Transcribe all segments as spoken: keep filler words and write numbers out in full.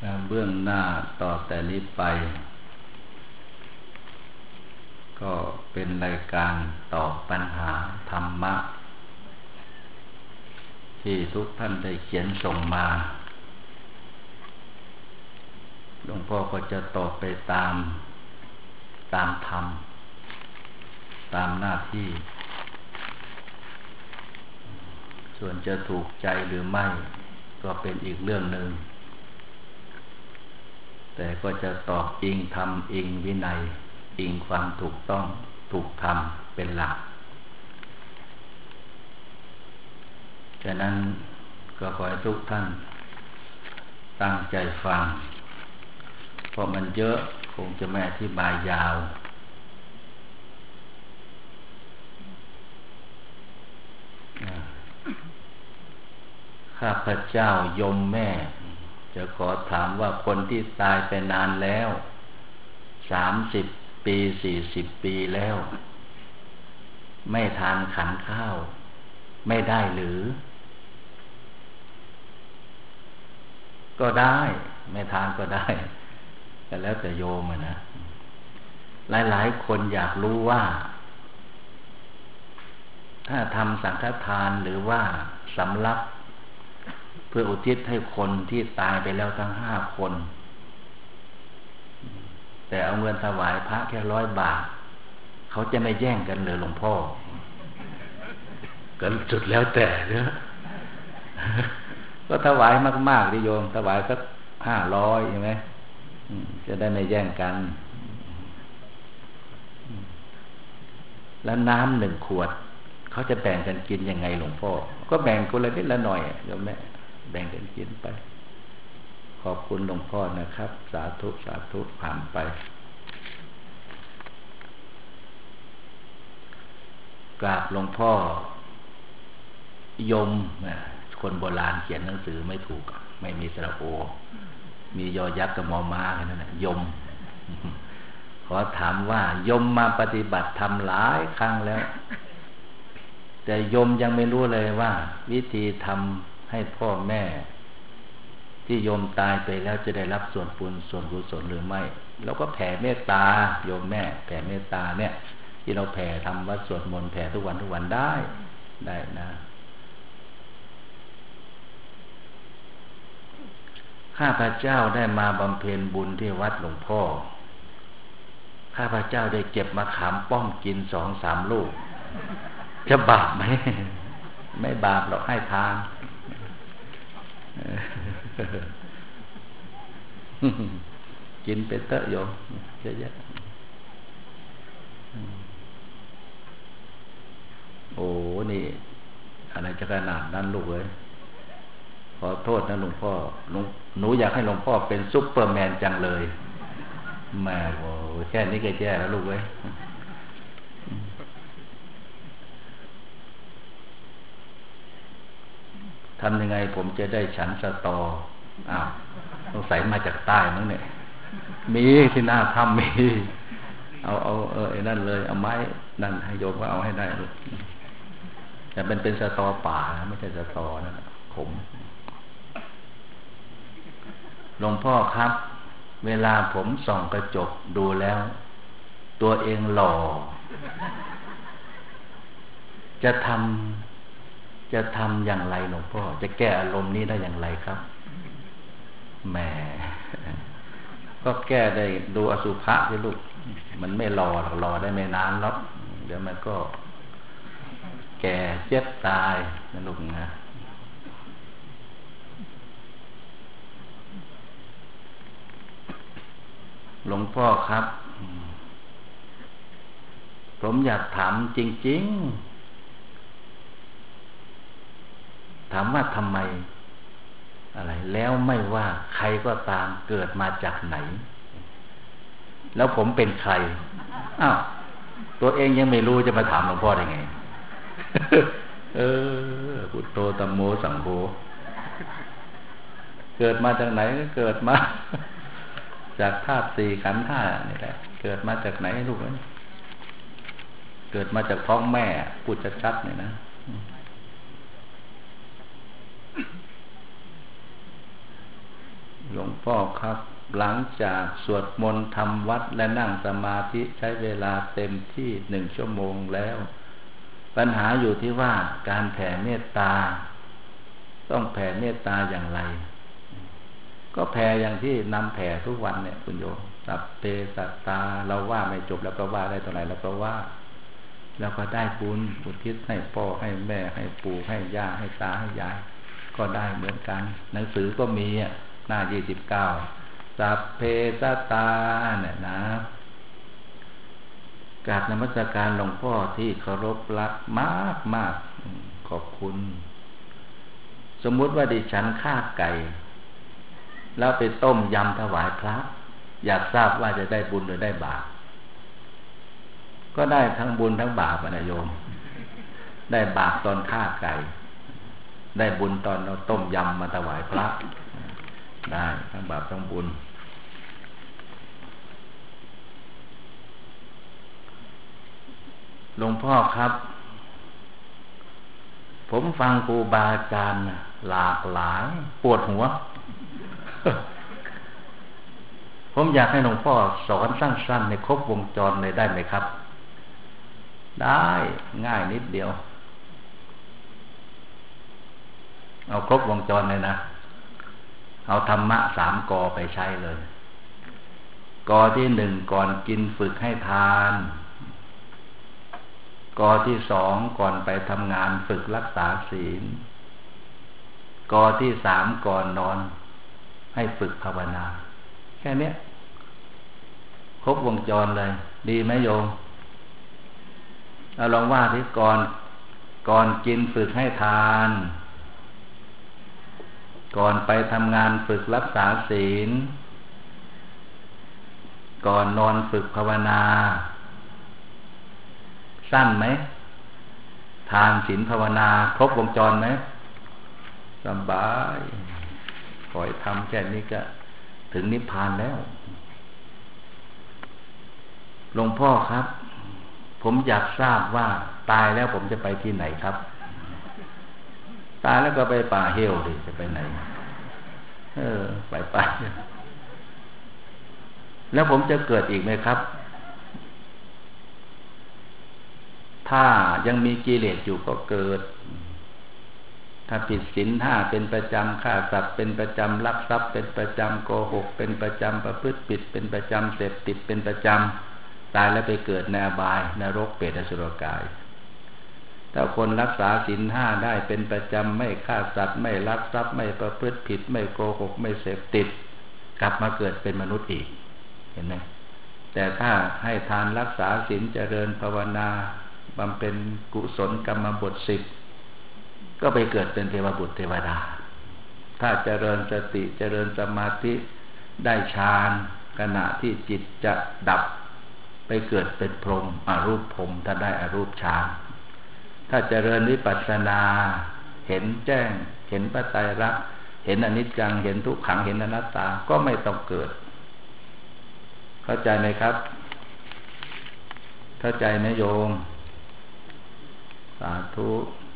เบื้องหน้าต่อแต่นี้ไปก็เป็นรายการตอบปัญหาธรรมะที่ทุกท่านได้เขียนส่งมาหลวงพ่อก็จะตอบไปตามตามธรรมตามหน้าที่ส่วนจะถูกใจหรือไม่ก็เป็นอีกเรื่องหนึ่งแต่ก็จะตอบอิงธรรมอิงวินัยอิงความถูกต้องถูกธรรมเป็นหลักฉะนั้นก็ขอให้ทุกท่านตั้งใจฟังเพราะมันเยอะคงจะไม่อธิบายยาวข้าพเจ้ายมแม่จะขอถามว่าคนที่ตายไปนานแล้วสามสิบปีสี่สิบปีแล้วไม่ทานขันข้าวไม่ได้หรือก็ได้ไม่ทานก็ได้แต่แล้วแต่โยมนะหลายๆคนอยากรู้ว่าถ้าทำสังฆทานหรือว่าสำรับเพื่ออุทิศให้คนที่ตายไปแล้วทั้งห้าคนแต่เอาเงินถวายพระแค่ร้อยบาทเขาจะไม่แย่งกันเลยหลวงพ่อก็จุดแล้วแต่เนอะก็ถวายมากๆดิโยมถวายสักห้าร้อยใช่ไหมจะได้ไม่แย่งกันแล้วน้ำหนึ่งขวดเขาจะแบ่งกันกินยังไงหลวงพ่อก็แบ่งคนละนิดละหน่อยโยมแม่แบ่งกันกินไปขอบคุณหลวงพ่อนะครับสาธุสาธุผ่านไปกราบหลวงพ่อยมคนโบราณเขียนหนังสือไม่ถูกไม่มีสระโอมียอยักษ์กับมอม้าแค่นั้นแหละยมขอถามว่ายมมาปฏิบัติทำหลายครั้งแล้วแต่ยมยังไม่รู้เลยว่าวิธีทำให้พ่อแม่ที่โยมตายไปแล้วจะได้รับส่วนบุญส่วนกุศลหรือไม่เราก็แผ่เมตตาโยมแม่แผ่เมตตาเนี่ยที่เราแผ่ทำวัดสวดมนต์แผ่ทุกวันทุกวันได้ได้นะข้าพเจ้าได้มาบำเพ็ญบุญที่วัดหลวงพ่อข้าพเจ้าได้เก็บมะขามป้อมกินสองสามลูกจะบาปไหมไม่บาปหรอกให้ทานกินไปเตอะโยมเยอะๆโอ้นี่อะไรจะขนาดนั้นลูกเอ้ยขอโทษนะหลวงพ่อหนูอยากให้หลวงพ่อเป็นซุปเปอร์แมนจังเลยแม่โอ้แค่นี้ก็แย่แล้วลูกเอ้ยทำยังไงผมจะได้ฉันสตออ้าวต้องใส่มาจากใต้มั้งเนี่ยมีที่หน้าถ้ำมีเอาเอาเออไอ้นั่นเลยเอาไม้นั่นให้โยมว่าเอาให้ได้แต่เป็นเป็นสตอป่าไม่ใช่สตอนะผมหลวงพ่อครับเวลาผมส่องกระจกดูแล้วตัวเองหล่อจะทำจะทำอย่างไรหลวงพ่อจะแก้อารมณ์นี้ได้อย่างไรครับแหมก็แก้ได้ดูอสุภะสิลูกมันไม่หล่อหรอกหล่อได้ไม่นานหรอกเดี๋ยวมันก็แก่เจ็บตายนะลูกนะหลวงพ่อครับผมอยากถามจริงๆถามว่าทำไมอะไรแล้วไม่ว่าใครก็ตามเกิดมาจากไหนแล้วผมเป็นใครอ้าวตัวเองยังไม่รู้จะมาถามหลวงพ่อได้ไง เออพุทโธธัมโมสังโฆเกิดมาจากไหนก็เกิดมาจากธาตุสี่ขันธ์ห้านี่แหละเกิดมาจากไหนลูกเอ้ยเกิดมาจากท้องแม่พูดชัดๆเนี่ยนะหลวงพ่อพ่อครับหลังจากสวดมนต์ทำวัดและนั่งสมาธิใช้เวลาเต็มที่หนึ่งชั่วโมงแล้วปัญหาอยู่ที่ว่าการแผ่เมตตาต้องแผ่เมตตาอย่างไรก็แผ่อย่างที่นำแผ่ทุกวันเนี่ยคุณโยมสัพเพสัตตาเราว่าไม่จบแล้วก็ว่าได้เท่าไหร่แล้วก็ว่าแล้วก็ได้บุญอุทิศให้พ่อให้แม่ให้ปู่ให้ย่าให้ตาให้ยายก็ได้เหมือนกันหนังสือก็มีอ่ะหน้ายี่สิบเก้าสัพเพสัตตาเนี่ยนะกราบนมัสการหลวงพ่อที่เคารพรักมากมากขอบคุณสมมุติว่าดิฉันฆ่าไก่แล้วไปต้มยำถวายพระอยากทราบว่าจะได้บุญหรือได้บาปก็ได้ทั้งบุญทั้งบาปนะโยมได้บาปตอนฆ่าไก่ได้บุญตอนเราต้มยำมาถวายพระได้ทั้งบาปทั้งบุญหลวงพ่อครับผมฟังครูบาอาจารย์หลากหลายปวดหัว ผมอยากให้หลวงพ่อสอนสั้นๆในครบวงจรเลยได้ไหมครับได้ง่ายนิดเดียวเอาครบวงจรเลยนะเอาธรรมะสามกอไปใช้เลยกอที่หนึ่งก่อนกินฝึกให้ทานกอที่สองก่อนไปทำงานฝึกรักษาศีลกอที่สามก่อนนอนให้ฝึกภาวนาแค่นี้ครบวงจรเลยดีไหมโยมเอาลองว่าที่ก่อนก่อนกินฝึกให้ทานก่อนไปทำงานฝึกรักษาศีลก่อนนอนฝึกภาวนาสั้นไหมทานศีลภาวนาครบวงจรไหมสบายขอให้ทำแค่นี้ก็ถึงนิพพานแล้วหลวงพ่อครับผมอยากทราบว่าตายแล้วผมจะไปที่ไหนครับตายแล้วก็ไปป่าเฮลดิจะไปไหนเออไปไปแล้วผมจะเกิดอีกไหมครับถ้ายังมีกิเลสอยู่ก็เกิดถ้าผิดศีลห้าเป็นประจำฆ่าสัตว์เป็นประจำลักทรัพย์เป็นประจำโกหกเป็นประจำประพฤติผิดเป็นประจำเสพติดเป็นประจำตายแล้วไปเกิดในอบายนรกเปรตอสุรกายถ้าคนรักษาศีลห้าได้เป็นประจำไม่ฆ่าสัตว์ไม่ลักทรัพย์ไม่ประพฤติผิดไม่โกหกไม่เสพติดกลับมาเกิดเป็นมนุษย์อีกเห็นไหมแต่ถ้าให้ทานรักษาศีลเจริญภาวนาบำเพ็ญกุศลกรรมบทสิบก็ไปเกิดเป็นเทวบุตรเทวดาถ้าเจริญสติเจริญสมาธิได้ฌานขณะที่จิตจะดับไปเกิดเป็นพรหมอรูปพรหมถ้าได้อรูปฌานถ้าเจริญวิปัสสนาเห็นแจ้งเห็นพระไตรลักษณ์เห็นอนิจจังเห็นทุกขังเห็นอนัตตาก็ไม่ต้องเกิดเข้าใจไหมครับเข้าใจไหมโยมสาธุ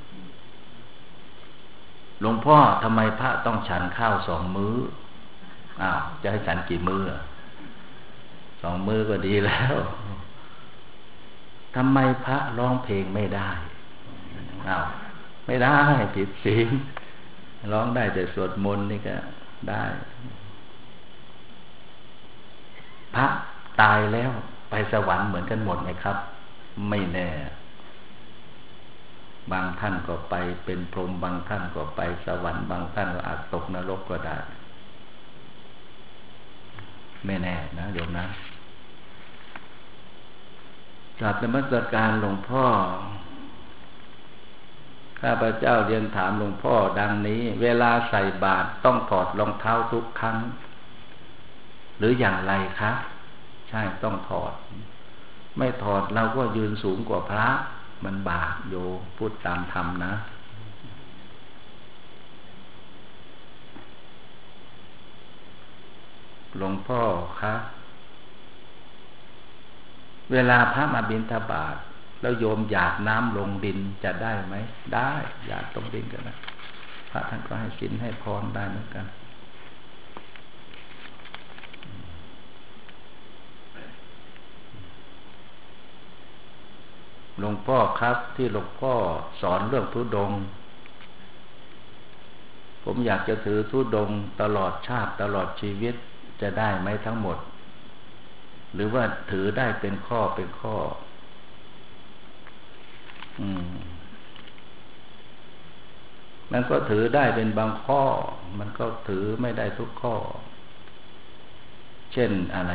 หลวงพ่อทำไมพระต้องฉันข้าวสองมื้ออ้าวจะให้ฉันกี่มื้อสองมื้อก็ดีแล้วทำไมพระร้องเพลงไม่ได้อ้าวไม่ได้ผิดศีลร้องได้แต่สวดมนต์นี่ก็ได้พระตายแล้วไปสวรรค์เหมือนกันหมดไหมครับไม่แน่บางท่านก็ไปเป็นพรหมบางท่านก็ไปสวรรค์บางท่านก็อาจตกนรกก็ได้ไม่แน่นะโยมนะกราบนมัสการหลวงพ่อข้าพเจ้าเรียนถามหลวงพ่อดังนี้เวลาใส่บาตรต้องถอดรองเท้าทุกครั้งหรืออย่างไรคะใช่ต้องถอดไม่ถอดเราก็ยืนสูงกว่าพระมันบาปโยพูดตามธรรมนะหลวงพ่อคะเวลาพระมาบิณฑบาตแล้วโยมหยาดน้ำลงดินจะได้ไหมได้หยาดตรงดินกันนะพระท่านก็ให้ศีลให้พรได้เหมือนกันหลวงพ่อครับที่หลวงพ่อสอนเรื่องธุดงค์ผมอยากจะถือธุดงค์ตลอดชาติตลอดชีวิตจะได้ไหมทั้งหมดหรือว่าถือได้เป็นข้อเป็นข้ออืมมันก็ถือได้เป็นบางข้อมันก็ถือไม่ได้ทุกข้อเช่นอะไร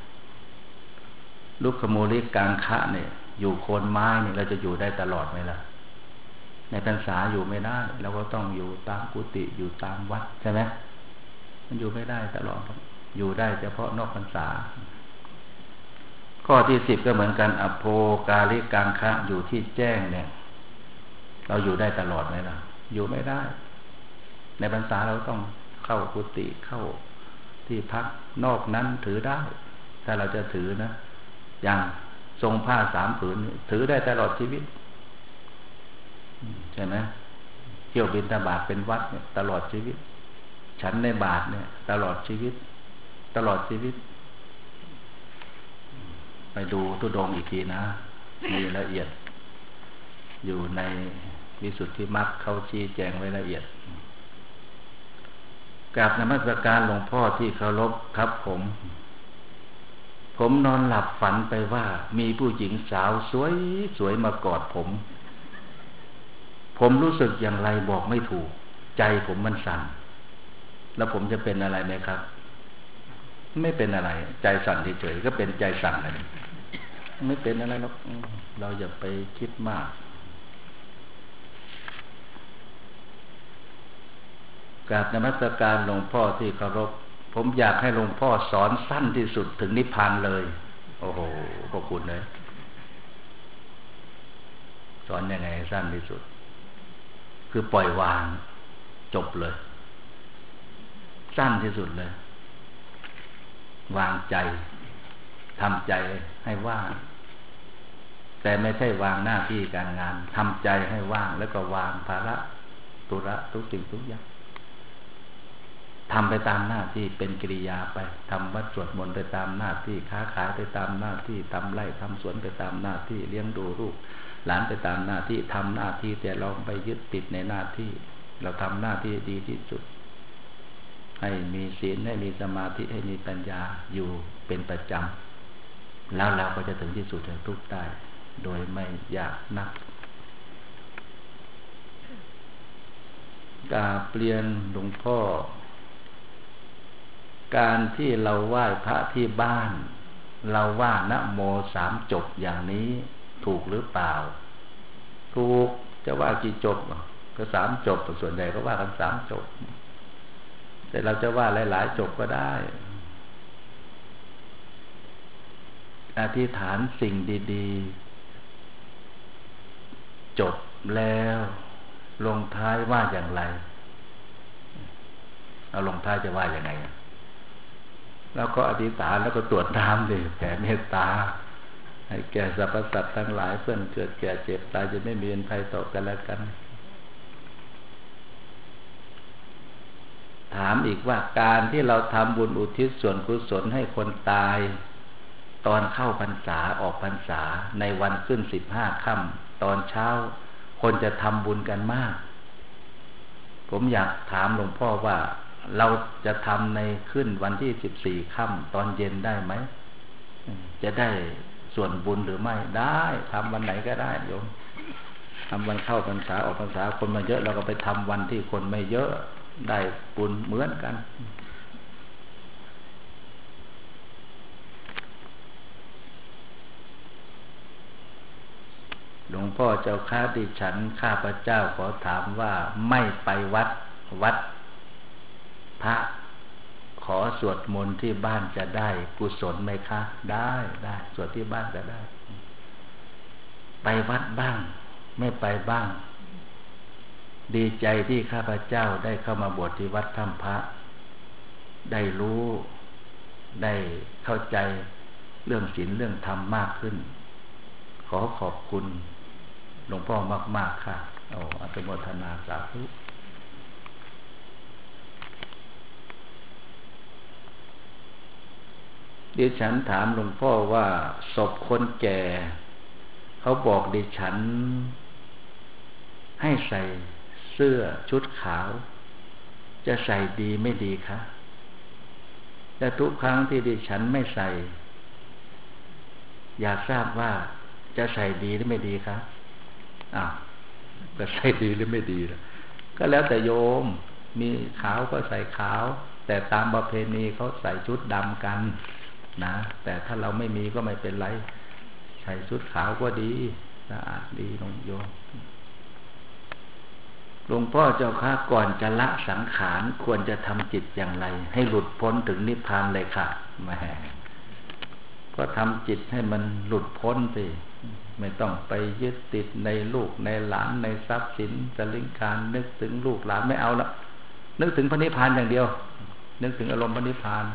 ลุกขโมลิกังคะเนี่ยอยู่โคนไม้เนี่ยเราจะอยู่ได้ตลอดไหมล่ะในพรรษาอยู่ไม่ได้เราก็ต้องอยู่ตามกุฏิอยู่ตามวัดใช่ไหมมันอยู่ไม่ได้ตลอดอยู่ได้เฉพาะนอกพรรษาข้อที่สิบก็เหมือนกันอโภกาลิกังคะอยู่ที่แจ้งเนี่ยเราอยู่ได้ตลอดไหมล่ะอยู่ไม่ได้ในพรรษาเราต้องเข้ากุฏิเข้าที่พักนอกนั้นถือได้ถ้าเราจะถือนะอย่างทรงผ้าสามผืนถือได้ตลอดชีวิตใช่ไหมเที่ยวบิณฑบาตเป็นวัดเนี่ยตลอดชีวิตฉันในบาทเนี่ยตลอดชีวิตตลอดชีวิตไปดูธุดงค์อีกทีนะมีละเอียดอยู่ในวิสุทธิมรรคเขาชี้แจงไว้ละเอียดกราบนมัสการหลวงพ่อที่เคารพครับผมผมนอนหลับฝันไปว่ามีผู้หญิงสาวสวยสวยมากอดผมผมรู้สึกอย่างไรบอกไม่ถูกใจผมมันสั่นแล้วผมจะเป็นอะไรไหมครับไม่เป็นอะไรใจสั่นเฉยๆก็เป็นใจสั่นอะไรไม่เป็นอะไรหรอกเราอย่าไปคิดมากกราบนมัสการหลวงพ่อที่เคารพผมอยากให้หลวงพ่อสอนสั้นที่สุดถึงนิพพานเลยโอ้โหขอบคุณเลยสอนยังไงสั้นที่สุดคือปล่อยวางจบเลยสั้นที่สุดเลยวางใจทำใจให้ว่างแต่ไม่ใช่วางหน้าที่การงานทำใจให้ว่างแล้วก็วางภาระธุระทุกสิ่งทุกอย่างทำไปตามหน้าที่เป็นกิริยาไปทำวัดสวดมนต์ไปตามหน้าที่ค้าขายไปตามหน้าที่ทำไร่ทำสวนไปตามหน้าที่เลี้ยงดูลูกหลานไปตามหน้าที่ทำหน้าที่แต่เราไปยึดติดในหน้าที่เราทำหน้าที่ดีที่สุดให้มีศีลให้มีสมาธิให้มีปัญญาอยู่เป็นประจำแล้วเราก็จะถึงที่สุดแห่งทุกข์ได้โดยไม่ยากนักกราบเรียนหลวงพ่อการที่เราไหว้พระที่บ้านเราว่านะโมสามจบอย่างนี้ถูกหรือเปล่าถูกจะว่ากี่จบก็สามจบส่วนใหญ่ก็ว่ากันสามจบแต่เราจะว่าหลายๆจบก็ได้อธิษฐานสิ่งดีๆจบแล้วลงท้ายว่าอย่างไรเอาลงท้ายจะว่าอย่างไงแล้วก็อธิษฐานแล้วก็ตรวจน้ำดิแผ่เมตตาให้แก่สรรพสัตว์ทั้งหลายเพื่อนเกิดแก่เจ็บตายจะไม่มีภัยต่อกันและกันถามอีกว่าการที่เราทำบุญอุทิศส่วนกุศลให้คนตายตอนเข้าพรรษาออกพรรษาในวันขึ้นสิบห้าค่ำตอนเช้าคนจะทำบุญกันมากผมอยากถามหลวงพ่อว่าเราจะทำในขึ้นวันที่สิบสี่ค่ำตอนเย็นได้ไหมจะได้ส่วนบุญหรือไม่ได้ทำวันไหนก็ได้โยมทำวันเข้าพรรษาออกพรรษาคนมาเยอะเราก็ไปทำวันที่คนไม่เยอะได้บุญเหมือนกันหลวงพ่อเจ้าข้าดิฉันข้าพเจ้าขอถามว่าไม่ไปวัดวัดพระขอสวดมนต์ที่บ้านจะได้กุศลไหมคะได้ได้สวดที่บ้านก็ได้ไปวัดบ้างไม่ไปบ้างดีใจที่ข้าพเจ้าได้เข้ามาบวชที่วัดถ้ำพระได้รู้ได้เข้าใจเรื่องศีลเรื่องธรรมมากขึ้นขอขอบคุณหลวงพ่อมากๆค่ะเอาอนุโมทนาสาธุดิฉันถามหลวงพ่อว่าศพคนแก่เขาบอกดิฉันให้ใส่เสื้อชุดขาวจะใส่ดีไม่ดีคะแต่ทุกครั้งที่ดิฉันไม่ใส่อยากทราบว่าจะใส่ดีหรือไม่ดีคะอ้าวจะใส่ดีหรือไม่ดีล่ะก็แล้วแต่โยมมีขาวก็ใส่ขาวแต่ตามประเพณีเขาใส่ชุดดำกันนะแต่ถ้าเราไม่มีก็ไม่เป็นไรใส่ชุดขาวก็ดีสะอาดดีน้องโยมหลวงพ่อเจ้าค่ะก่อนจะละสังขารควรจะทำจิตอย่างไรให้หลุดพ้นถึงนิพพานเลยค่ะแหมก็ทำจิตให้มันหลุดพ้นสิไม่ต้องไปยึดติดในลูกในหลานในทรัพย์สินสลิงการนึกถึงลูกหลานไม่เอาละนึกถึงพระนิพพานอย่างเดียวนึกถึงอารมณ์พระนิพพาน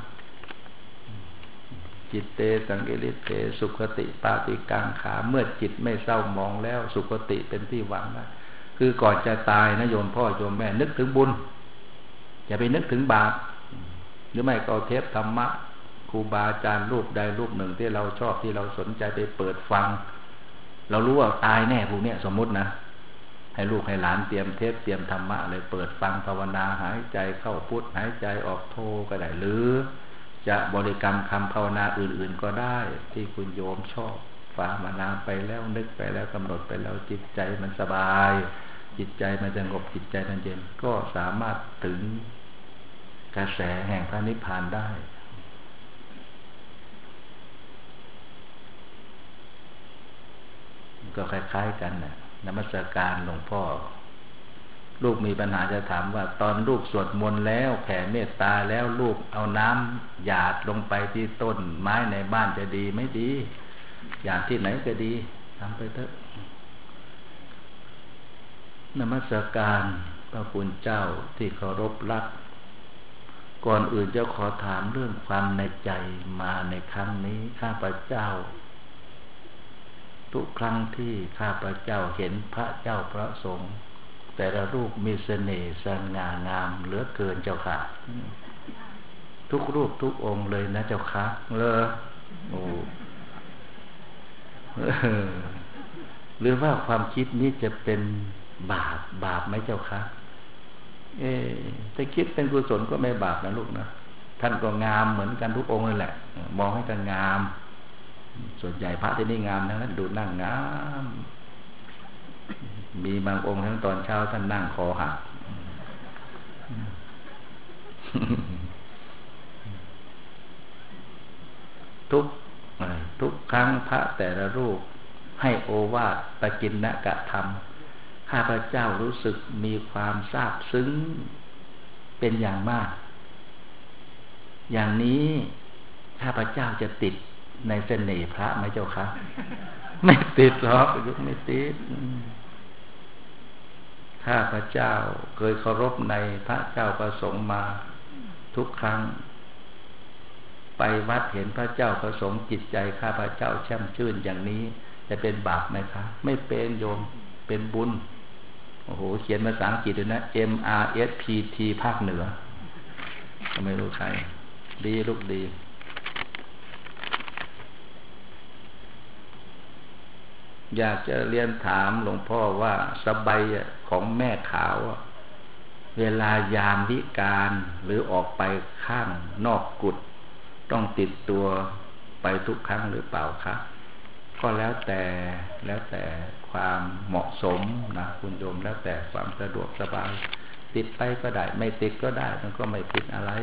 จิตเตสังเกริเตสุขติปาติกังขาเมื่อจิตไม่เศร้าหมองแล้วสุขติเป็นที่หวังนะคือก่อนจะตายนะโยมพ่อโยมแม่นึกถึงบุญอย่าไปนึกถึงบาปหรือไม่ก็เทปธรรมะครูบาอาจารย์รูปใดรูปหนึ่งที่เราชอบที่เราสนใจไปเปิดฟังเรารู้ว่าตายแน่พวกนี้สมมุตินะให้ลูกให้หลานเตรียมเทปเตรียมธรรมะเลยเปิดฟังภาวนาหายใจเข้าพุทหายใจออกโทก็ได้หรือจะบริกรรมคำภาวนาอื่นๆก็ได้ที่คุณโยมชอบฟังมานานไปแล้วนึกไปแล้วกำหนดไปแล้วจิตใจมันสบายจิตใจมันสงบจิตใจมันเย็นก็สามารถถึงกระแสแห่งพระนิพพานได้ก็คล้ายๆกันนะนมัสการหลวงพ่อลูกมีปัญหาจะถามว่าตอนลูกสวดมนต์แล้วแผ่เมตตาแล้วลูกเอาน้ำหยาดลงไปที่ต้นไม้ในบ้านจะดีไม่ดีหยาดที่ไหนก็ดีทำไปเถอะนมัสการพระคุณเจ้าที่เคารพรักก่อนอื่นจะขอถามเรื่องความในใจมาในครั้งนี้ข้าพเจ้าทุกครั้งที่ข้าพเจ้าเห็นพระเจ้าพระสงฆ์แต่ละรูปมีเสน่ห์สง่างามเหลือเกินเจ้าค่ะทุกรูปทุกองค์เลยนะเจ้าค่ะเลยโอ้หรือว่าความคิดนี้จะเป็นบาปบาปไหมเจ้าค่ะเอ๊ะถ้าคิดเป็นกุศลก็ไม่บาปนะลูกนะท่านก็งามเหมือนกันทุกองค์เลยแหละมองให้กันงามส่วนใหญ่พระที่นี่งามทั้งนั้นดูนั่งงามมีบางองค์ทั้งตอนเช้าท่านนั่งคอหักทุกทุกครั้งพระแต่ละรูปให้โอวาทปกิณกธรรมข้าพเจ้ารู้สึกมีความซาบซึ้งเป็นอย่างมากอย่างนี้ข้าพเจ้าจะติดในเสน่ห์พระไหมเจ้าคะไม่ติดหรอกยุคไม่ติดข้าพเจ้าเคยเคารพในพระเจ้าประสงค์มาทุกครั้งไปวัดเห็นพระเจ้าประสงค์จิตใจข้าพเจ้าแช่มชื่นอย่างนี้จะเป็นบาปไหมคะไม่เป็นโยมเป็นบุญโอ้โหเขียนภาษาอังกฤษด้วยนะ M R S P T ภาคเหนือก็ไม่รู้ใครดีลูกดีอยากจะเรียนถามหลวงพ่อว่าสบายของแม่ขาวเวลายามวิการหรือออกไปข้างนอกกุฏต้องติดตัวไปทุกครั้งหรือเปล่าคะก็แล้วแต่แล้วแต่ความเหมาะสมนะคุณโยมแล้วแต่ความสะดวกสบายติดไปก็ได้ไม่ติดก็ได้มันก็ไม่ผิดอะไร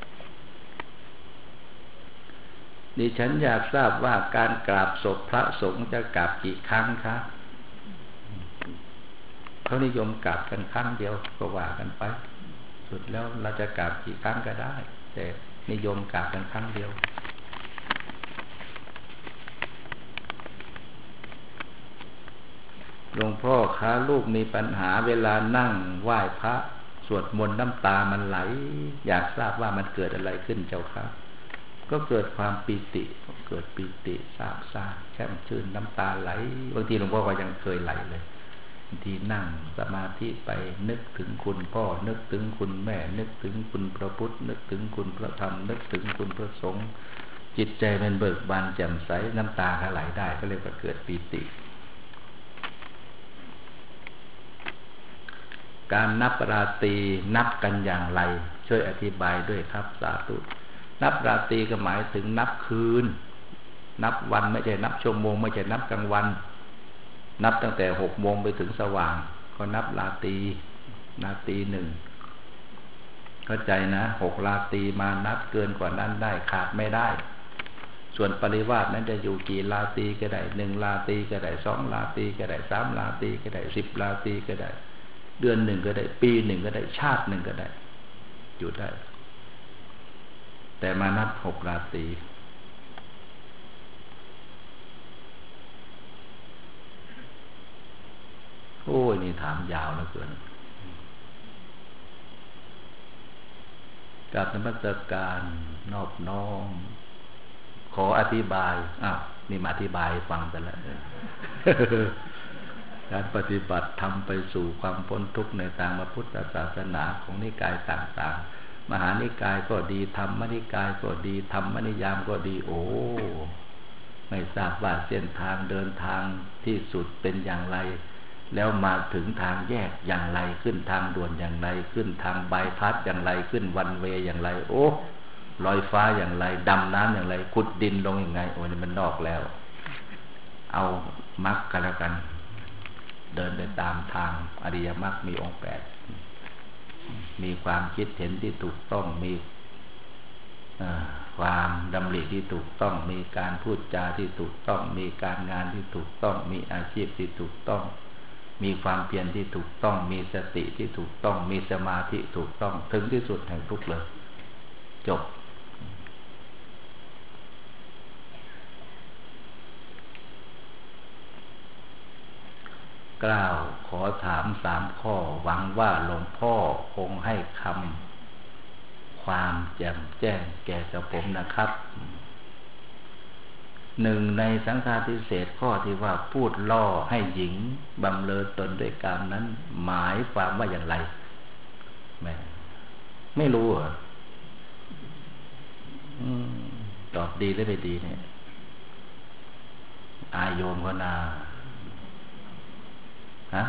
ดิฉันอยากทราบว่าการกราบศพพระสงฆ์จะกราบกี่ครั้งคะเขานิยมกราบกันครั้งเดียวก็ว่ากันไปสุดแล้วเราจะกราบกี่ครั้งก็ได้แต่นิยมกราบกันครั้งเดียวหลวงพ่อคะลูกมีปัญหาเวลานั่งไหว้พระสวดมนต์น้ำตามันไหลอยากทราบว่ามันเกิดอะไรขึ้นเจ้าคะก็เกิดความปีติเกิดปีติซาบซ่านแช่มชื่นน้ำตาไหลบางทีหลวงพ่อก็ยังเคยไหลเลยบางทีนั่งสมาธิไปนึกถึงคุณพ่อนึกถึงคุณแม่นึกถึงคุณพระพุทธนึกถึงคุณพระธรรมนึกถึงคุณพระสงฆ์จิตใจมันเบิกบานแจ่มใสน้ำตาไหลได้ก็เรียกว่าเกิดปีติการนับราตรีนับกันอย่างไรช่วยอธิบายด้วยครับสาธุนับราตรีก็หมายถึงนับคืนนับวันไม่ใช่นับชั่วโมงไม่ใช่นับกลางวันนับตั้งแต่หกโมงไปถึงสว่างก็นับราตรีราตรีหนึ่งเข้าใจนะหกราตรีมานับเกินกว่านั้นได้ขาดไม่ได้ส่วนปริวาสนั้นจะอยู่กี่ราตรีก็ได้หนึ่งราตรีก็ได้สองราตรีก็ได้สามราตรีก็ได้สิบราตรีก็ได้เดือนหนึ่งก็ได้ปีหนึ่งก็ได้ชาติหนึ่งก็ได้อยู่ได้แต่มานับหกราตรีโอ้ยนี่ถามยาวเหลือเกินกับนมัสการนอบน้อมขออธิบายอ้าวนี่มาอธิบายฟังกันแล้ว การปฏิบัติทำไปสู่ความพ้นทุกข์ในทางพระพุทธศาสนาของนิกายต่างๆมหานิกายก็ดีธรรมนิกายก็ดีธรรมนิยามก็ดีโอ้ไม่ทราบว่าเส้นทางเดินทางที่สุดเป็นอย่างไรแล้วมาถึงทางแยกอย่างไรขึ้นทางด่วนอย่างไรขึ้นทางบายพาสอย่างไรขึ้นวันเวย์อย่างไรโอ้ลอยฟ้าอย่างไรดำน้ำอย่างไรขุดดินลงอย่างไรโอ้นี่มันนอกแล้วเอามรรคกันแล้วกันเดินไปตามทางอริยมรรคมีองค์แปดมีความคิดเห็นที่ถูกต้องมีความดำริที่ถูกต้องมีการพูดจาที่ถูกต้องมีการงานที่ถูกต้องมีอาชีพที่ถูกต้องมีความเพียรที่ถูกต้องมีสติที่ถูกต้องมีสมาธิถูกต้องถึงที่สุดแห่งทุกข์เลยจบกล่าวขอถามสามข้อหวังว่าหลวงพ่อคงให้คำความแจ่มแจ้งแก่กับผมนะครับหนึ่งในสังฆาทิเศษข้อที่ว่าพูดล่อให้หญิงบำเรอตนด้วยกามนั้นหมายความว่าอย่างไรไม่ไม่รู้เหรอตอบดีหรือไม่ดีเนี่ยอายโยมก็นาฮะ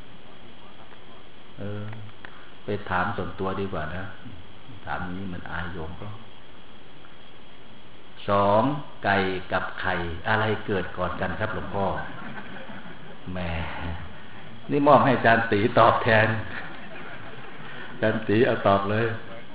เออไปถามส่วนตัวดีกว่านะถามนี้มันอายโยมก็สองไก่กับไข่อะไรเกิดก่อนกันครับหลวงพ่อแหมนี่มอบให้อาจารย์ตีตอบแทนอาจารย์ตีเอาตอบเลย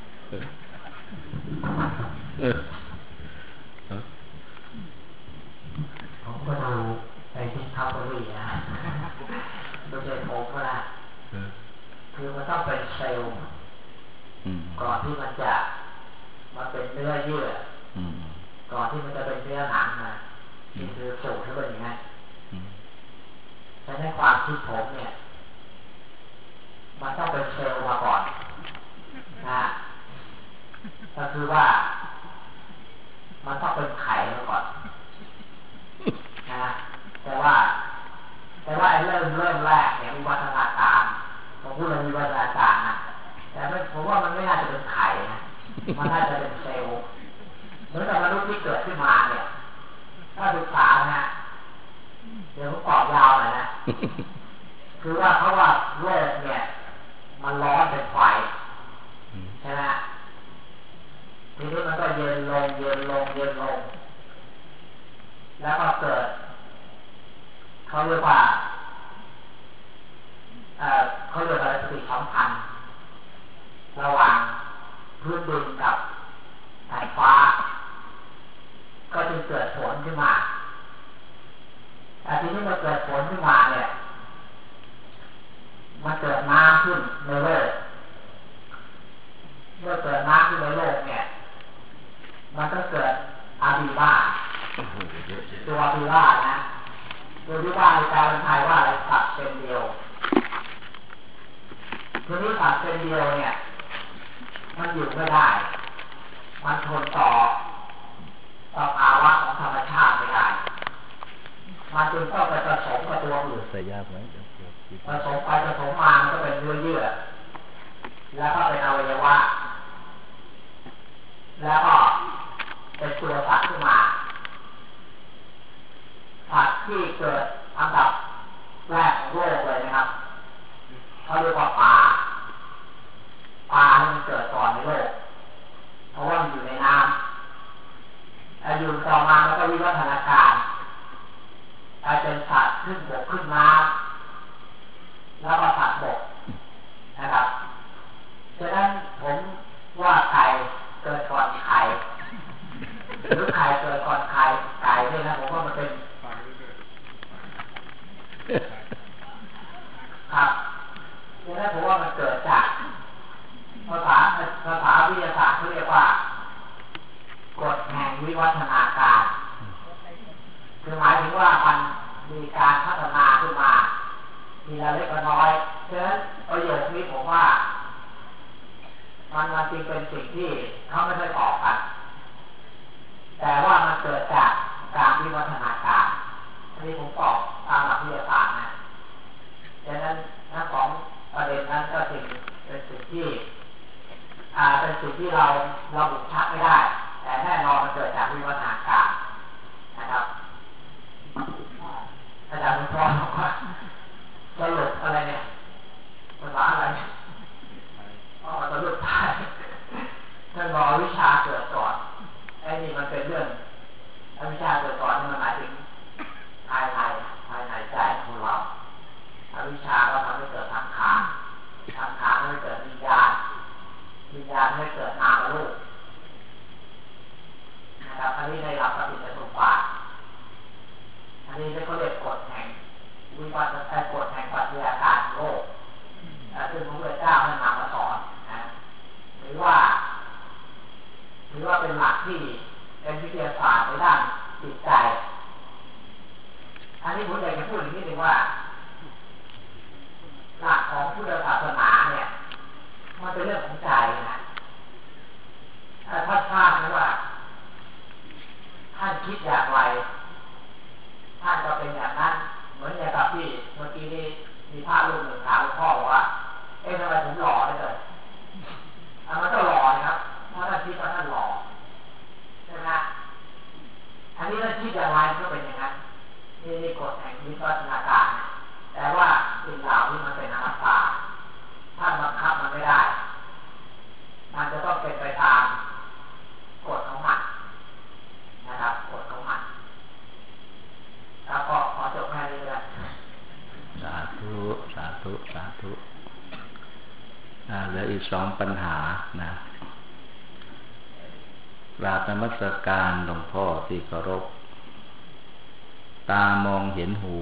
ผมก็ดูไอ้ที่ทับรีนะไม่ใช่ผมก็ได้คือมันต้องเป็นเซลล์ก่อนที่มันจะมาเป็นเนื้อเยื่อก่อนที่มันจะเป็นเนื้อหนังนะนี่คือสูตรที่เป็นอย่างนั้นแต่ในความคิดผมเนี่ยมันต้องเป็นเซลล์มาก่อนนะก็คือว่ามันต้องเป็นไข่มาก่อนนะแต่ว่าแต่ว่าไอ้เริ่มเริ่มแรกเนี่ยมีวัฒนาการผมพูดเลยมีวัฒนาการนะแต่ผมว่ามันไม่น่าจะเป็นไข่นะมันน่าจะเป็นเซลล์เหมือนกับมนุษย์ที่เกิดขึ้นมาเนี่ยถ้าศึกษานะเดี๋ยวผมตอบยาวหน่อยนะคือว่าเพราะว่าโลกเนี่ยมันร้อนเป็นไฟใช่ไหมทีนี้มันก็เย็นลงเย็นลงเย็นลงแล้วก็เกิดเขาเรียกว่าเอ่อเขาเรียกอะไรปฏิสัมพันธ์ระหว่างพื้นดินกับสายฟ้าก็จึงเกิดฝนขึ้นมาแต่ทีนี้มันเกิดฝนขึ้นมาเนี่ยมันเกิดน้ำขึ้นในโลกเมื่อเกิดน้ำขึ้นในโลกเนี่ยมันก็เกิดอะมีบาตัวอะมีบานะตัวที่ว่าในการเป็นไทยว่าอะไรสัตว์เป็นเดียวทีนี้สัตว์เป็นเดียวเนี่ยมันอยู่ไม่ได้มันทนต่อต่อภาวะของธรรมชาติไม่ได้มันจึงต้องไปผสมกับตัวอื่นผสมไปผสมมามันก็เป็นเนื้อเยื่อแล้วก็เป็นอวัยวะแล้วก็เป็นตัวสัตว์ขึ้นมาสัตว์ที่เกิดอันดับแรกของโลกเลยนะครับเขาเรียกว่าปลาวัฒนาการคือหมายถึงว่ามันมีการพัฒนาขึ้นมามีละเล็กละน้อยฉะนั้นประโยคนี้ผมว่ามันมันจริงเป็นสิ่งที่เขาไม่ได้ตอบกันแต่ว่ามันเกิดจากการวิวัฒนาการอันนี้ผมตอบตามหลักวิทยาศาสตร์นะฉะนั้นทั้งสองประเด็นนั้นก็สิ่งเป็นสิ่งที่อ่าเป็นสิ่งที่เราเราบุกชักไม่ได้แต่แน่นอนมันเกิดจากวิวัฒนาการนะครับอาจารย์เป็นพ่อบอกว่าสรุปอะไรเนี่ยภาษาอะไรอ๋อสรุปไทยท่านบอกวิชาเกิดก่อนไอ้นี่มันเป็นเรื่องวิชาเกิดก่อนนี่มันหมายถึงภายในภายในใจของเราอวิชชาก็ทำให้เกิดสังขารสังขารให้เกิดวิญญาณวิญญาณให้เกิดนามรูปนะครับอันนี้ในหลักปฏิจจสมุปบาทอันนี้เขาเรียกกฎแห่งวิวัฒนาการกฎแห่งปฏิยาการโลกซึ่งพระพุทธเจ้าได้นำมาสอนนะหรือว่าหรือว่าเป็นหลักที่เป็นวิทยาศาสตร์ในด้านจิตใจอันนี้ผมอยากจะพูดอีกนิดนึงว่าหลักของพุทธศาสนาเนี่ยมันเป็นเรื่องของใจนะถ้าท่านทราบไหมว่าท่านคิดอย่างไรท่านก็เป็นอย่างนั้นเหมือนอย่างกับที่เมื่อกี้นี้มีพระรูปหนึ่งถามหลวงพ่อบอกว่าเอ๊ะทำไมผมหล่อได้เลยอ่ะมันก็หล่อนะครับเพราะท่านคิดว่าท่านหล่อใช่ไหมอันนี้ท่านคิดอย่างไรก็เป็นอย่างนั้นนี่นี่กฎแห่งวิวัฒนาการแต่ว่าสิ่งเหล่านี้มันเป็นอนัตตาท่านบังคับมันไม่ได้มันจะต้องเป็นไปตามกฎของมันนะครับกฎของมันแล้วก็ขอจบแค่นี้เลยสาธุสาธุสาธุเหลืออีกสองปัญหานะกราบนมัสการหลวงพ่อที่เคารพตามองเห็นหู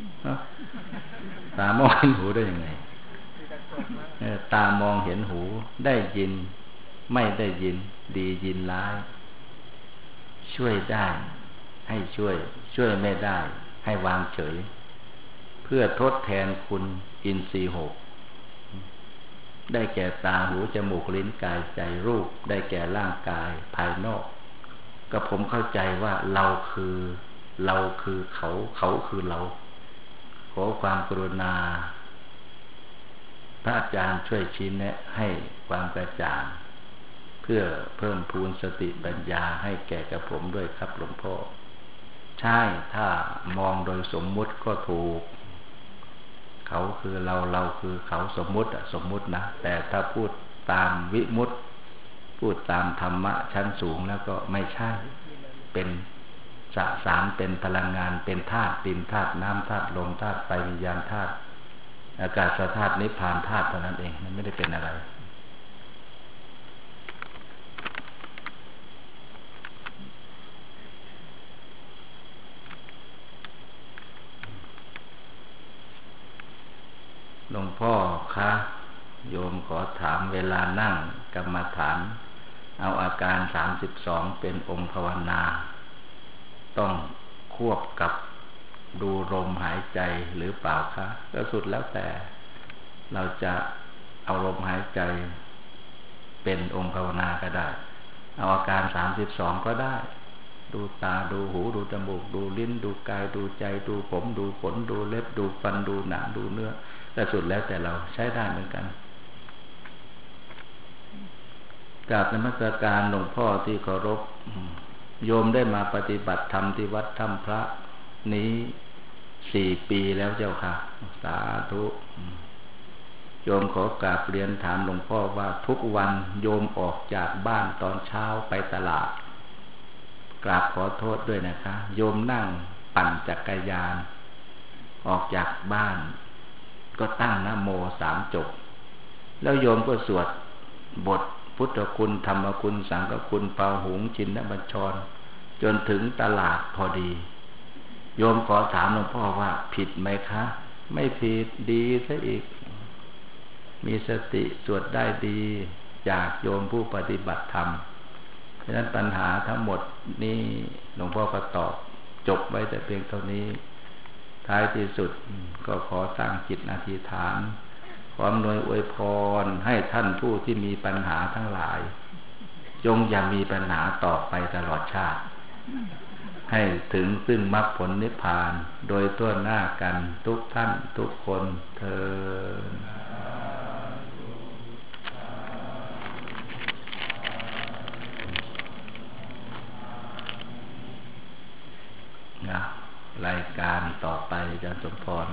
ตามองเห็นหูได้ยังไงตามองเห็นหูได้ยินไม่ได้ยินดียินร้ายช่วยได้ให้ช่วยช่วยไม่ได้ให้วางเฉยเพื่อทดแทนคุณอินทรีย์หกได้แก่ตาหูจมูกลิ้นกายใจรูปได้แก่ร่างกายภายนอกก็ผมเข้าใจว่าเราคือเราคือเขาเขาคือเราขอความกรุณาพระอาจารย์ช่วยชี้แนะให้ความกระจ่างเพื่อเพิ่มพูนสติปัญญาให้แก่กับผมด้วยครับหลวงพ่อใช่ถ้ามองโดยสมมุติก็ถูกเขาคือเราเราคือเขาสมมุติสมมุตินะแต่ถ้าพูดตามวิมุตติพูดตามธรรมะชั้นสูงแล้วก็ไม่ใช่เป็นสสารเป็นพลังงานเป็นธาตุดินธาตุน้ำธาตุลมธาตุไฟวิญญาณธาตุอากาศธาตุนิพพานธาตุเท่านั้นเองมันไม่ได้เป็นอะไรหลวงพ่อคะโยมขอถามเวลานั่งกรรมฐานเอาอาการสามสิบสองเป็นองค์ภาวนาต้องควบกับดูลมหายใจหรือเปล่าคะก็สุดแล้วแต่เราจะเอาลมหายใจเป็นองค์ภาวนาก็ได้เอาอาการสามสิบสองก็ได้ดูตาดูหูดูจมูกดูลิ้นดูกายดูใจดูผมดูขนดูเล็บดูฟันดูหนังดูเนื้อก็สุดแล้วแต่เราใช้ได้เหมือนกันกราบนมัสการหลวงพ่อที่เคารพโยมได้มาปฏิบัติธรรมที่วัดถ้ำพระนี้สี่ปีแล้วเจ้าค่ะสาธุโยมขอกราบเรียนถามหลวงพ่อว่าทุกวันโยมออกจากบ้านตอนเช้าไปตลาดกราบขอโทษด้วยนะคะโยมนั่งปั่นจักรยานออกจากบ้านก็ตั้งนะโมสามจบแล้วโยมก็สวดบทพุทธคุณธรรมคุณสังฆคุณปาหุงชินบัญชรจนถึงตลาดพอดีโยมขอถามหลวงพ่อว่าผิดไหมคะไม่ผิดดีซะอีกมีสติสวดได้ดีจากโยมผู้ปฏิบัติธรรมะนั้นปัญหาทั้งหมดนี้หลวงพ่อก็ตอบจบไว้แต่เพียงเท่านี้ท้ายที่สุดก็ขอตั้งจิตอธิษฐานขออำนวยอวยพรให้ท่านผู้ที่มีปัญหาทั้งหลายจงอย่ามีปัญหาต่อไปตลอดชาติให้ถึงซึ่งมรรคผลนิพพานโดยทั่วหน้ากันทุกท่านทุกคนเทอญรายการต่อไปอาจารย์สมพร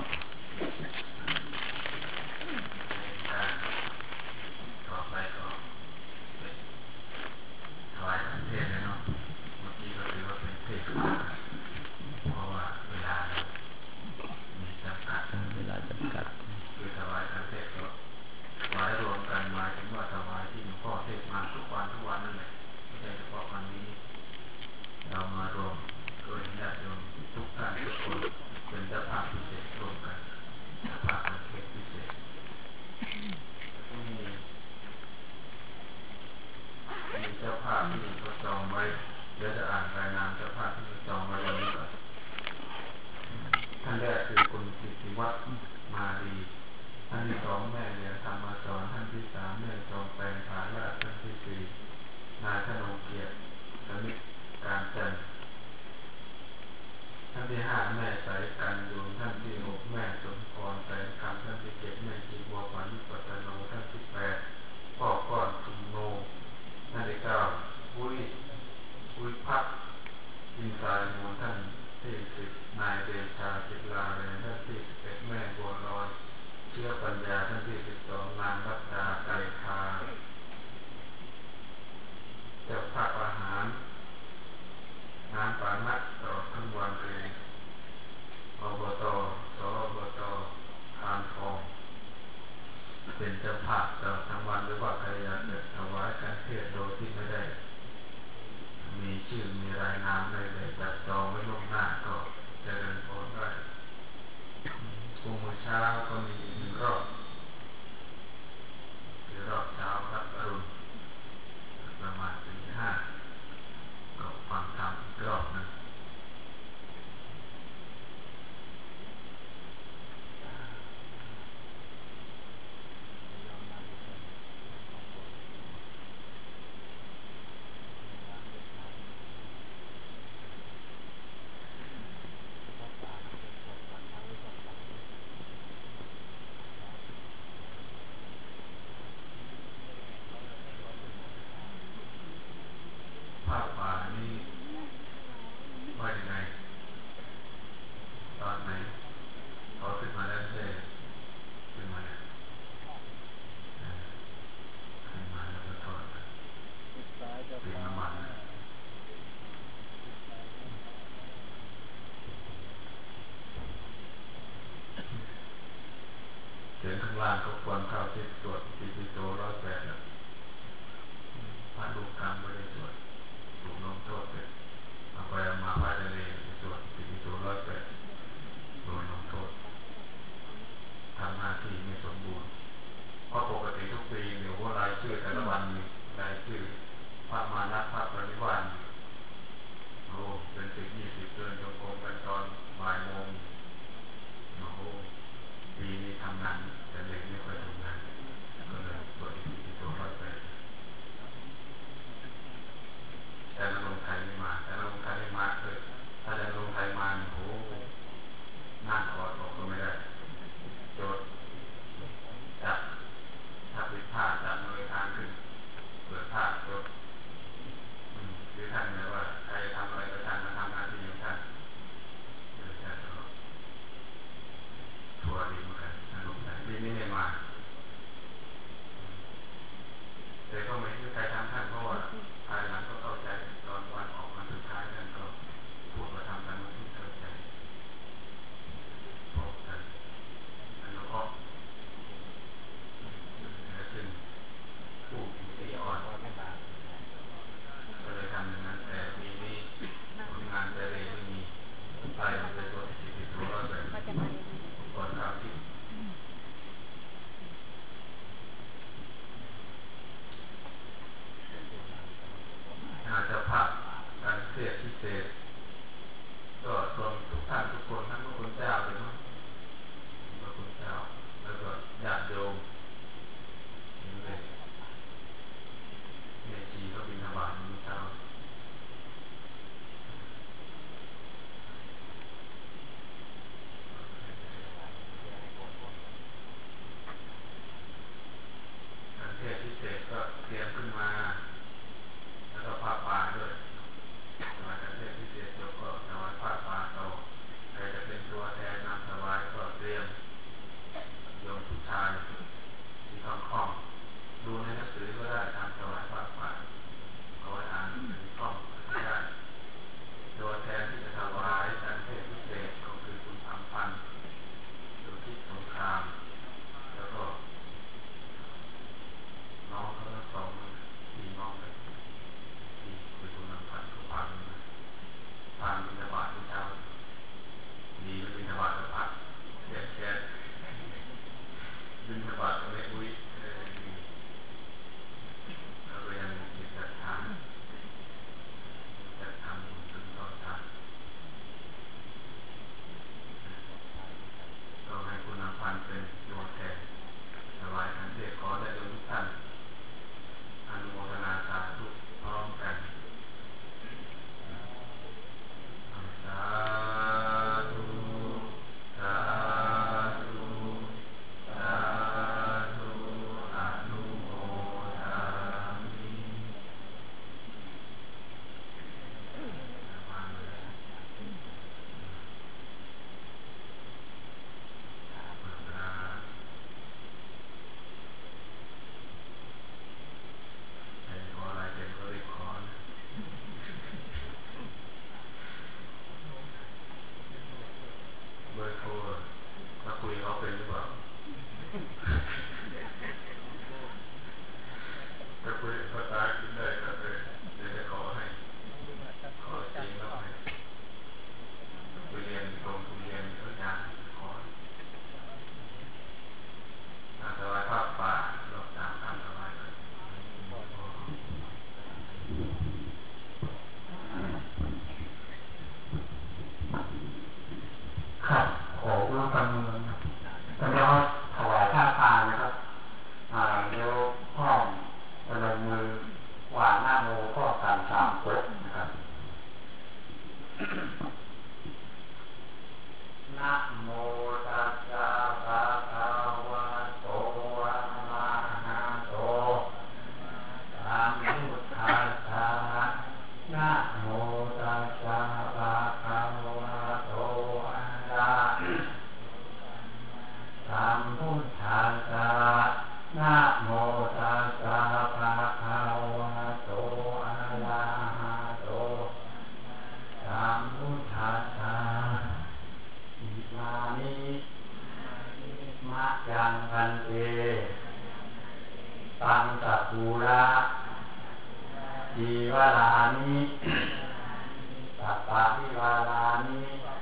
จีวลานิสัพพะวิวาลานิ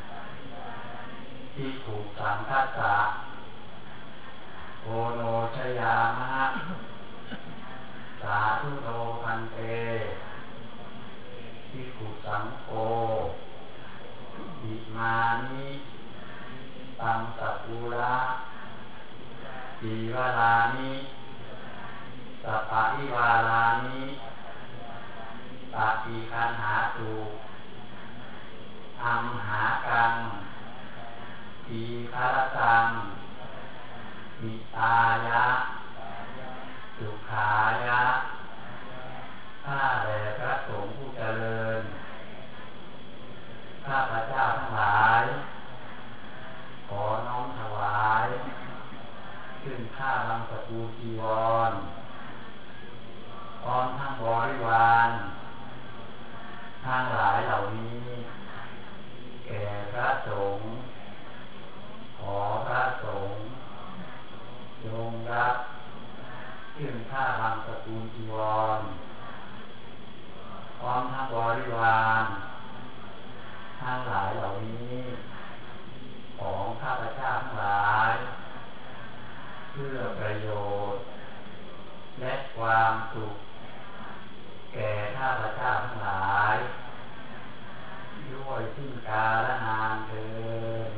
ภิกขุสังคัสสะโอโนชยามะสาธุโนพันเตภิกขุสังโฆอิมานิตังสัพพุระจีวลานิสัพพะวิวาลานิปาติคันหาตุอัมหากังทีฆรตังมิตายะสุขายะข้าแต่พระสงฆ์ผู้เจริญข้าพระเจ้าทั้งหลายขอน้อมถวายขึ้นข้าบังสกุลจีวรพร้อมทั้งบริวารทั้งหลายเหล่านี้แก่พระสงฆ์ขอพระสงฆ์จงรับขึ้นข้าบังสกุลจีวรพร้อมทั้งบริวารทั้งหลายเหล่านี้ของข้าพเจ้าทั้งหลายเพื่อประโยชน์และความสุขแก่ข้าพเจ้าทั้งหลายด้วยสิ้นกาลนานเถิด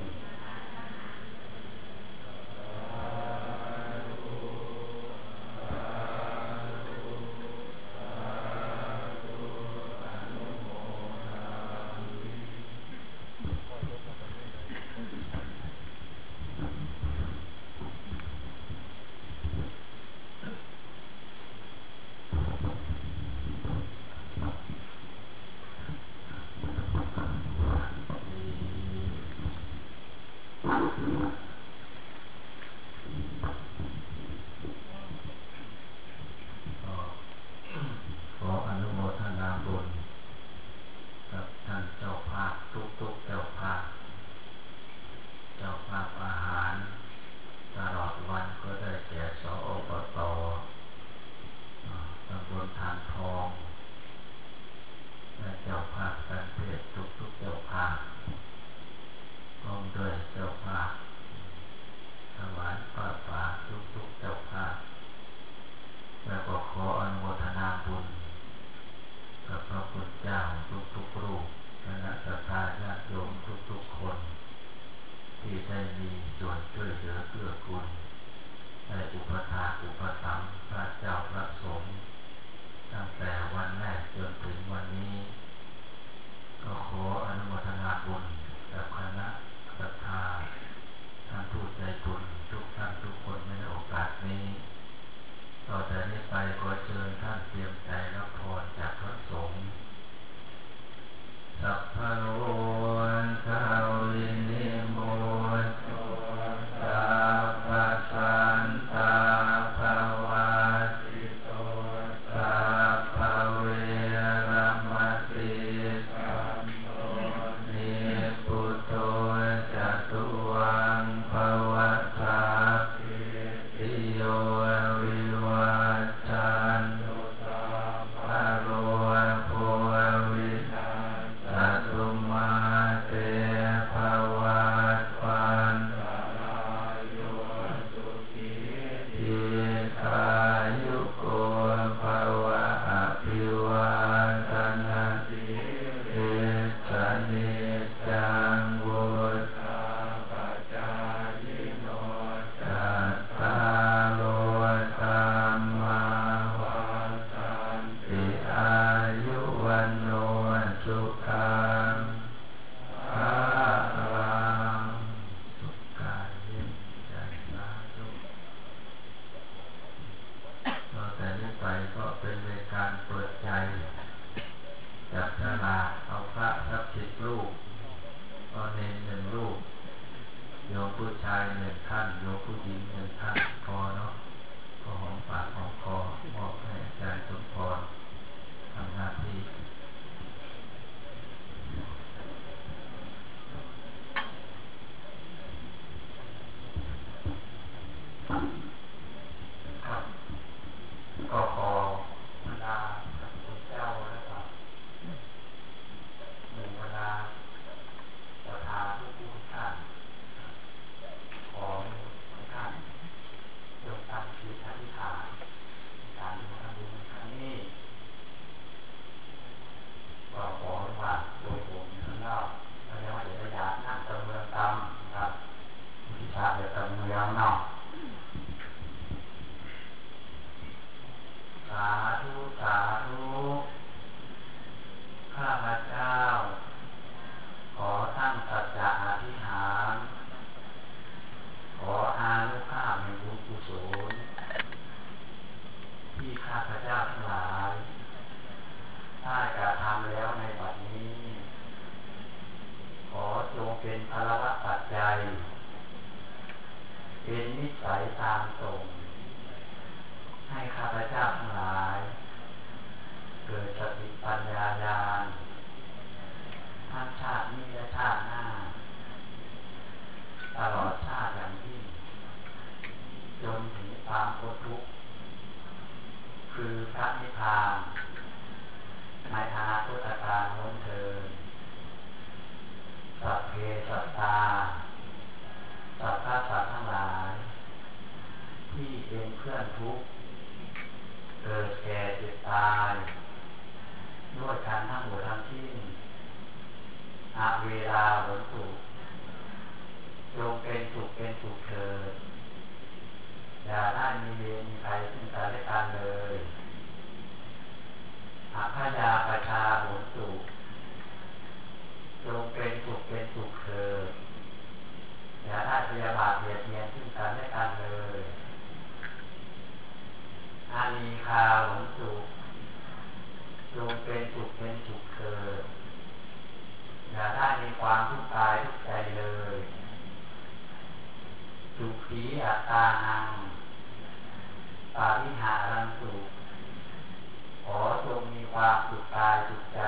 ารวะปัจจัยเป็นนิสัยตามตรงให้ข้าพเจ้าทั้งหลายเกิดสติปัญญาญาณทั้งชาตินี้และชาติหน้าตลอดชาติอย่างยิ่งจนถึงความพ้นทุกข์คือพระนิพพานในอนาคตการโน้นเถิดสัพเพสัตตาสัพพะสัตว์ทั้งหลายที่เป็นเพื่อนทุกข์เกิดแก่เจ็บตายด้วยกันทั้งหมดทั้งสิ้นอเวลาหนตุจงเป็นสุขเป็นสุขเถิดอย่าได้มีเวรมีภัยซึ่งกันและกันเลยอภัยาปชาหนตุจงเป็นสุขเป็นสุขเถิดอย่าได้พยาบาทเบียดเบียนซึ่งกันและกันเลยอานีคาหนตุจงเป็นสุขเป็นสุขเถิดอย่าได้มีความทุกข์กายทุกข์ใจเลยสุขีอัตตานังปาริหารันตุขอจงมีความสุขกายสุขใจ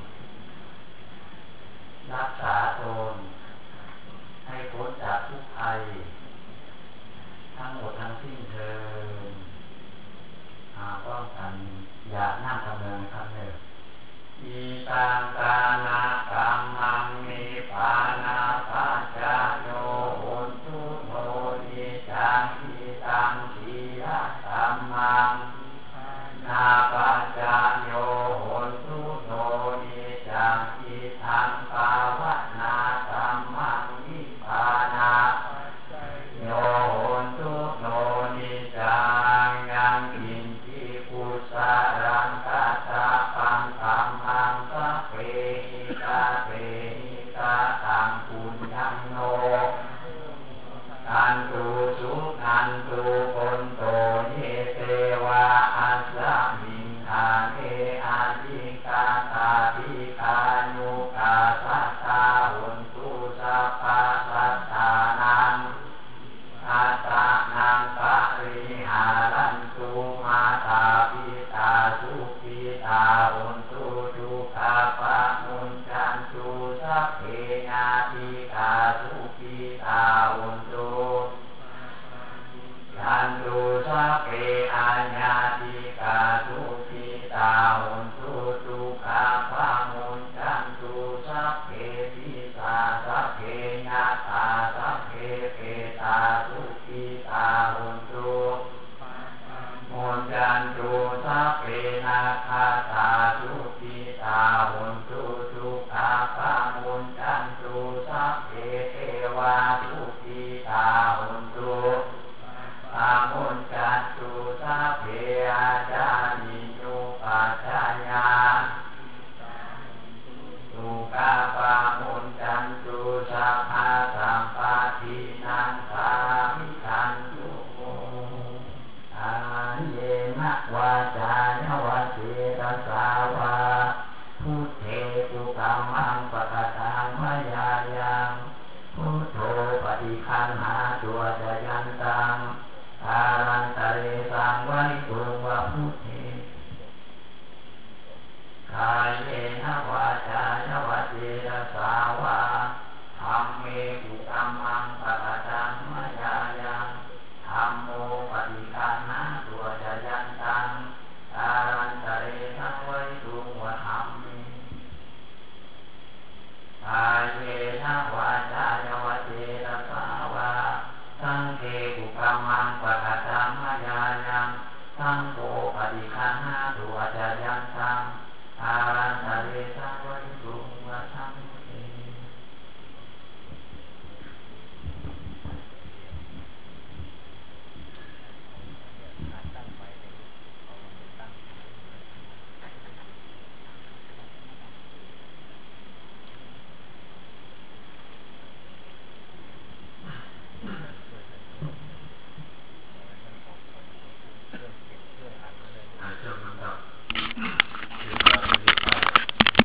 รักษาตนให้พ้นจากทุกข์ภัยทั้งหมดทั้งสิ้นเถิดอาป้องกันอย่านั่งทำเนินครับเนี่ยอีตังกานากัมมังนิพานาปัจจโยโหตุโนนิจังอีตังสีระกัมมังนาปัจจโยโหตุโนนิจังอีทังภาวนากัมมังนิพานาโยโหตุโนนิจังยังกินจิปุสารังกัสสะปังธัมมังสัพเพหิตาเปหิตาตังปุญญังโนอันตุสุขันตุคนโตเยเตวะอัสสมิงทาเนอาทิกาตาภิกานุกาสัตตาหุนตุสัพพะสัตตานังอัตตานังปะริหารันตุมาตาปิตาสุขิตาหุนตุทุกขปะมุญจันตุสัพเพญาติกาสุขิตาหุนตุยันตุสัพเพอัญญาติกาสุขิตาหุนตุทุกขปะมุญจันตุสัพเพปิสาสัพเพญาตาสัพเพเปตาสุขิตาหุนตุมุญจันตุสัพเพนาคาตาสุขิตาหุนตุทุกขปะมุญจันตุสัพเพเทวาสุขิตาหุนตุปะมุญจันตุสัพเพอาจาริยุปัจจายาทุกขปะมุญจันตุสัพพะสัมปทินังสามิทันตุอาเยนะวาจายาวะเจตสาวาพุทเทตุกัมมังปะกตังมายายังพุทโธปฏิคันหาตัวจยันตังอารันตะเรสังวะนิตุงวะพุทเทกายเย